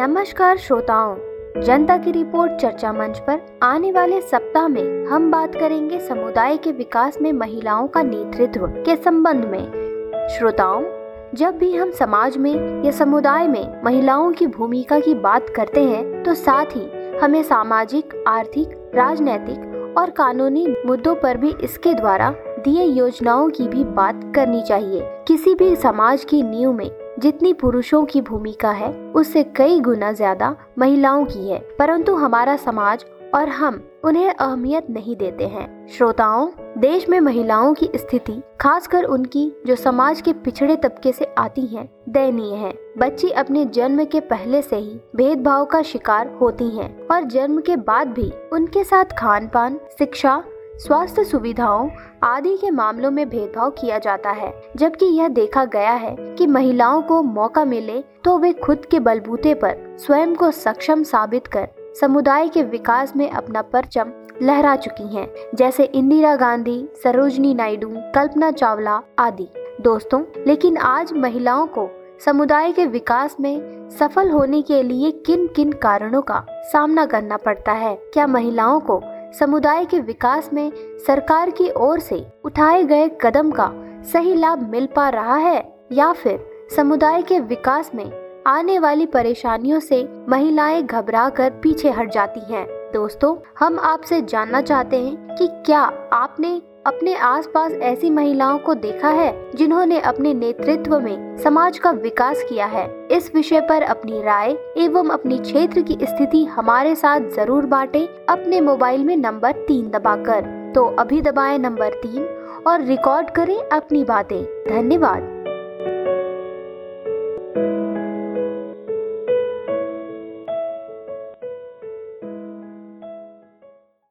नमस्कार श्रोताओं, जनता की रिपोर्ट चर्चा मंच पर आने वाले सप्ताह में हम बात करेंगे समुदाय के विकास में महिलाओं का नेतृत्व के संबंध में। श्रोताओं, जब भी हम समाज में या समुदाय में महिलाओं की भूमिका की बात करते हैं तो साथ ही हमें सामाजिक, आर्थिक, राजनैतिक और कानूनी मुद्दों पर भी इसके द्वारा दिए योजनाओं की भी बात करनी चाहिए। किसी भी समाज की नींव में जितनी पुरुषों की भूमिका है उससे कई गुना ज्यादा महिलाओं की है, परंतु हमारा समाज और हम उन्हें अहमियत नहीं देते हैं। श्रोताओं, देश में महिलाओं की स्थिति, खासकर उनकी जो समाज के पिछड़े तबके से आती हैं, दयनीय है। बच्ची अपने जन्म के पहले से ही भेदभाव का शिकार होती हैं और जन्म के बाद भी उनके साथ खान पान, शिक्षा, स्वास्थ्य सुविधाओं आदि के मामलों में भेदभाव किया जाता है। जबकि यह देखा गया है कि महिलाओं को मौका मिले तो वे खुद के बलबूते पर स्वयं को सक्षम साबित कर समुदाय के विकास में अपना परचम लहरा चुकी हैं, जैसे इंदिरा गांधी, सरोजनी नायडू, कल्पना चावला आदि। दोस्तों, लेकिन आज महिलाओं को समुदाय के विकास में सफल होने के लिए किन किन कारणों का सामना करना पड़ता है? क्या महिलाओं को समुदाय के विकास में सरकार की ओर से उठाए गए कदम का सही लाभ मिल पा रहा है, या फिर समुदाय के विकास में आने वाली परेशानियों से महिलाएं घबरा कर पीछे हट जाती हैं? दोस्तों, हम आपसे जानना चाहते हैं कि क्या आपने अपने आसपास ऐसी महिलाओं को देखा है जिन्होंने अपने नेतृत्व में समाज का विकास किया है? इस विषय पर अपनी राय एवं अपनी क्षेत्र की स्थिति हमारे साथ जरूर बांटें अपने मोबाइल में नंबर 3 दबाकर। तो अभी दबाएं नंबर 3 और रिकॉर्ड करें अपनी बातें। धन्यवाद।